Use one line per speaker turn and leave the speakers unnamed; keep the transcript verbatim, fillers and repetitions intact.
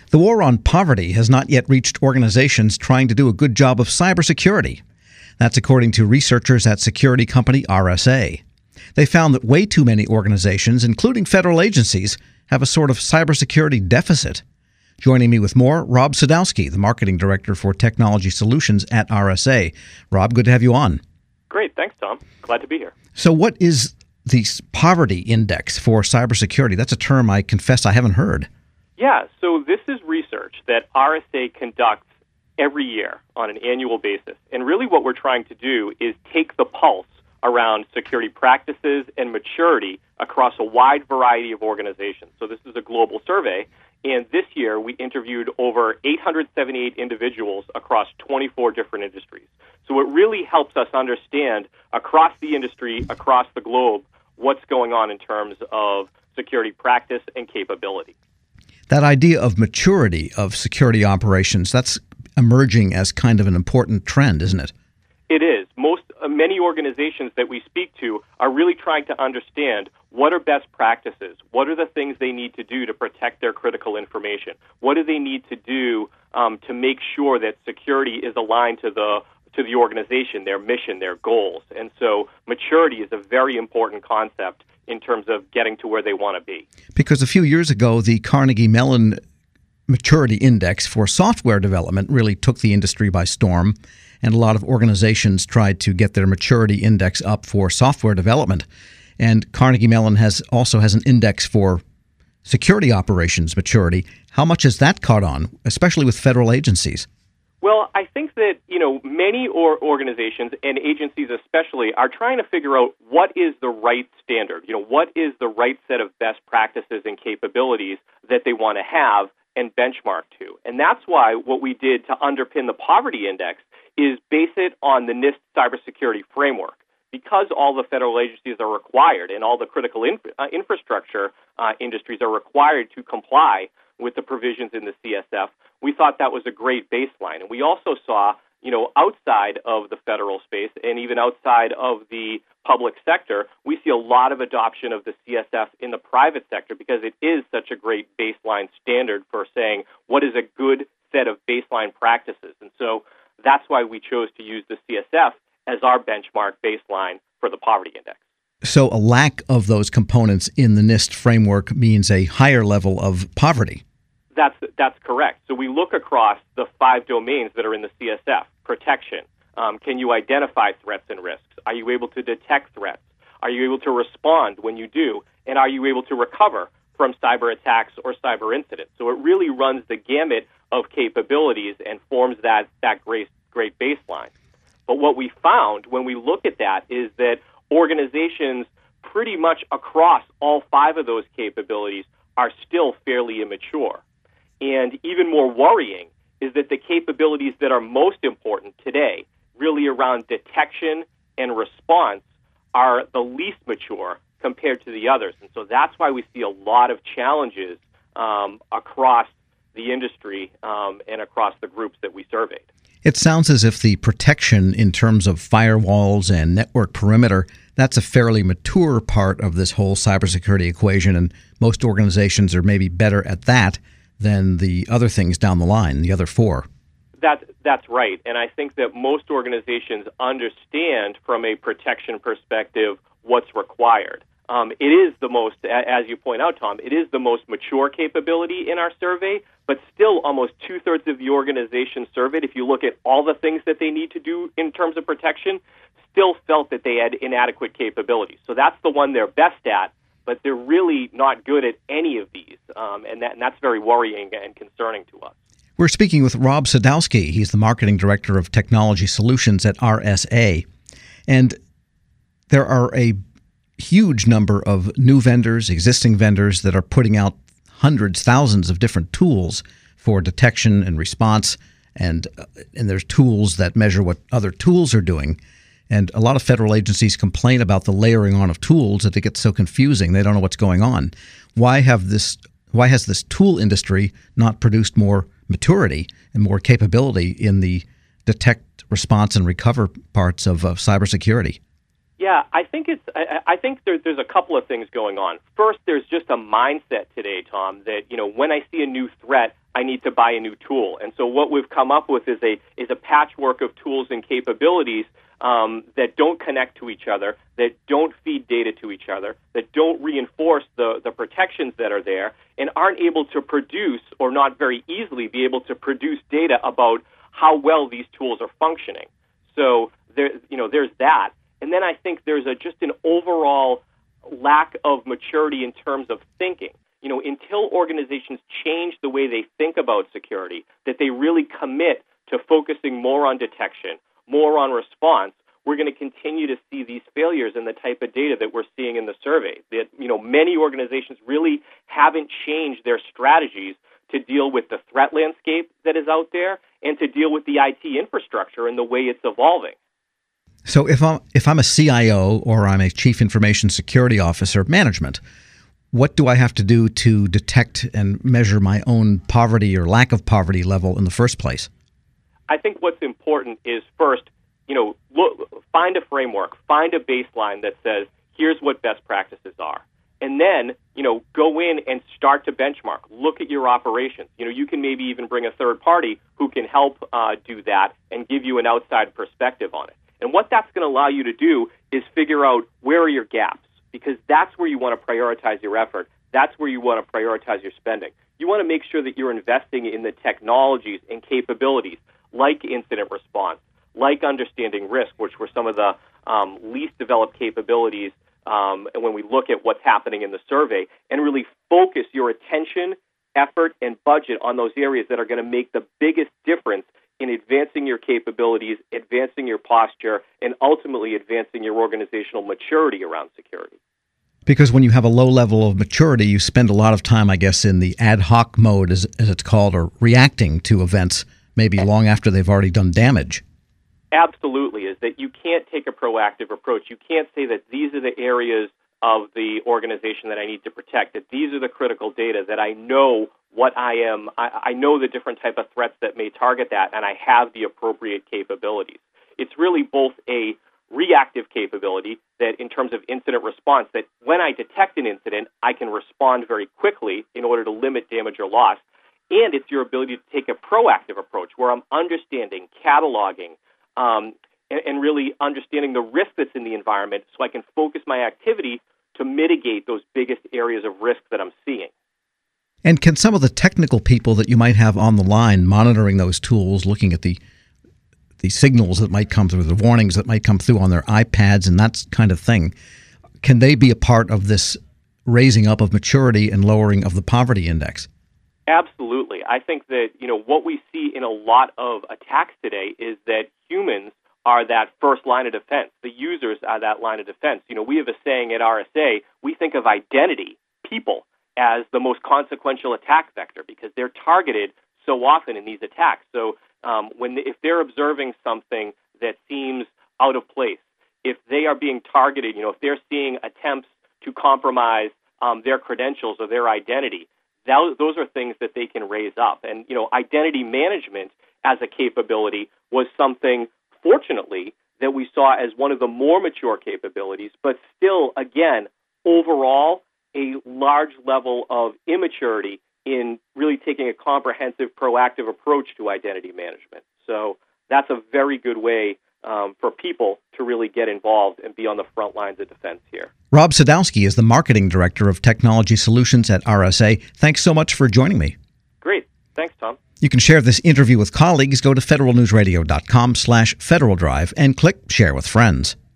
The war on poverty has not yet reached organizations trying to do a good job of cybersecurity. That's according to researchers at security company R S A. They found that way too many organizations, including federal agencies, have a sort of cybersecurity deficit. Joining me with more, Rob Sadowski, the marketing director for technology solutions at R S A. Rob, good to have you on.
Great. Thanks, Tom. Glad to be here.
So what is the poverty index for cybersecurity? That's a term I confess I haven't heard.
Yeah, so this is research that R S A conducts every year on an annual basis. And really what we're trying to do is take the pulse around security practices and maturity across a wide variety of organizations. So this is a global survey. And this year we interviewed over eight hundred seventy-eight individuals across twenty-four different industries. So it really helps us understand across the industry, across the globe, what's going on in terms of security practice and capability.
That idea of maturity of security operations, that's emerging as kind of an important trend, isn't it?
It is. Most uh, many organizations that we speak to are really trying to understand what are best practices, what are the things they need to do to protect their critical information, what do they need to do um, to make sure that security is aligned to the to the organization, their mission, their goals. And so maturity is a very important concept in terms of getting to where they want to be.
Because a few years ago, the Carnegie Mellon Maturity Index for software development really took the industry by storm, and a lot of organizations tried to get their maturity index up for software development. And Carnegie Mellon has also has an index for security operations maturity. How much has that caught on, especially with federal agencies?
Well, I think that, you know, many or organizations and agencies especially are trying to figure out what is the right standard, you know, what is the right set of best practices and capabilities that they want to have and benchmark to. And that's why what we did to underpin the poverty index is base it on the NIST cybersecurity framework. Because all the federal agencies are required and all the critical inf- uh, infrastructure uh, industries are required to comply with the provisions in the C S F, we thought that was a great baseline. And we also saw, you know, outside of the federal space and even outside of the public sector, we see a lot of adoption of the C S F in the private sector because it is such a great baseline standard for saying what is a good set of baseline practices. And so that's why we chose to use the C S F as our benchmark baseline for the poverty index.
So a lack of those components in the NIST framework means a higher level of poverty.
That's that's correct. So we look across the five domains that are in the C S F. Protection. Um, can you identify threats and risks? Are you able to detect threats? Are you able to respond when you do? And are you able to recover from cyber attacks or cyber incidents? So it really runs the gamut of capabilities and forms that, that great, great baseline. But what we found when we look at that is that organizations pretty much across all five of those capabilities are still fairly immature. And even more worrying is that the capabilities that are most important today, really around detection and response, are the least mature compared to the others. And so that's why we see a lot of challenges um, across the industry um, and across the groups that we surveyed.
It sounds as if the protection in terms of firewalls and network perimeter, that's a fairly mature part of this whole cybersecurity equation, and most organizations are maybe better at that than the other things down the line, the other four.
That, that's right. And I think that most organizations understand from a protection perspective what's required. Um, it is the most, as you point out, Tom, it is the most mature capability in our survey, but still almost two-thirds of the organization surveyed, if you look at all the things that they need to do in terms of protection, still felt that they had inadequate capabilities. So that's the one they're best at, but they're really not good at any of these, um, and, that, and that's very worrying and concerning to us.
We're speaking with Rob Sadowski. He's the marketing director of technology solutions at R S A. And there are a huge number of new vendors, existing vendors that are putting out hundreds, thousands of different tools for detection and response. And, uh, and there's tools that measure what other tools are doing. And a lot of federal agencies complain about the layering on of tools, that it gets so confusing. They don't know what's going on. Why have this? Why has this tool industry not produced more maturity and more capability in the detect, response, and recover parts of uh, cybersecurity?
Yeah, I think it's. I, I think there, there's a couple of things going on. First, there's just a mindset today, Tom, that you know when I see a new threat, I need to buy a new tool. And so what we've come up with is a is a patchwork of tools and capabilities um, that don't connect to each other, that don't feed data to each other, that don't reinforce the, the protections that are there, and aren't able to produce, or not very easily be able to produce data about how well these tools are functioning. So there, you know, there's that. And then I think there's a, just an overall lack of maturity in terms of thinking. You know, until organizations change the way they think about security, that they really commit to focusing more on detection, more on response, we're going to continue to see these failures in the type of data that we're seeing in the survey. That, you know, many organizations really haven't changed their strategies to deal with the threat landscape that is out there and to deal with the I T infrastructure and the way it's evolving.
So if I'm, if I'm a C I O or I'm a Chief Information Security Officer of management, what do I have to do to detect and measure my own poverty or lack of poverty level in the first place?
I think what's important is first, you know, look, find a framework, find a baseline that says, here's what best practices are. And then, you know, go in and start to benchmark. Look at your operations. You know, you can maybe even bring a third party who can help uh, do that and give you an outside perspective on it. And what that's going to allow you to do is figure out where are your gaps, because that's where you want to prioritize your effort. That's where you want to prioritize your spending. You want to make sure that you're investing in the technologies and capabilities like incident response, like understanding risk, which were some of the um, least developed capabilities um, and when we look at what's happening in the survey, and really focus your attention, effort, and budget on those areas that are going to make the biggest difference in advancing your capabilities, advancing your posture, and ultimately advancing your organizational maturity around security.
Because when you have a low level of maturity, you spend a lot of time, I guess, in the ad hoc mode, as, as it's called, or reacting to events maybe long after they've already done damage.
Absolutely, is that you can't take a proactive approach. You can't say that these are the areas of the organization that I need to protect, that these are the critical data, that I know what I am, I, I know the different type of threats that may target that, and I have the appropriate capabilities. It's really both a reactive capability that in terms of incident response, that when I detect an incident, I can respond very quickly in order to limit damage or loss. And it's your ability to take a proactive approach where I'm understanding, cataloging, um, and, and really understanding the risk that's in the environment so I can focus my activity to mitigate those biggest areas of risk that I'm seeing.
And can some of the technical people that you might have on the line monitoring those tools, looking at the the signals that might come through, the warnings that might come through on their iPads and that kind of thing, can they be a part of this raising up of maturity and lowering of the poverty index?
Absolutely. I think that, you know, what we see in a lot of attacks today is that humans are that first line of defense. The users are that line of defense. You know, we have a saying at R S A, we think of identity, people, as the most consequential attack vector because they're targeted so often in these attacks. So um, when if they're observing something that seems out of place, if they are being targeted, you know, if they're seeing attempts to compromise um, their credentials or their identity, that, those are things that they can raise up. And, you know, identity management as a capability was something, fortunately, that we saw as one of the more mature capabilities, but still, again, overall, a large level of immaturity in really taking a comprehensive, proactive approach to identity management. So that's a very good way um, for people to really get involved and be on the front lines of defense here.
Rob Sadowski is the Marketing Director of Technology Solutions at R S A. Thanks so much for joining me.
Great. Thanks, Tom.
You can share this interview with colleagues. Go to federal news radio dot com slash Federal Drive and click Share with Friends.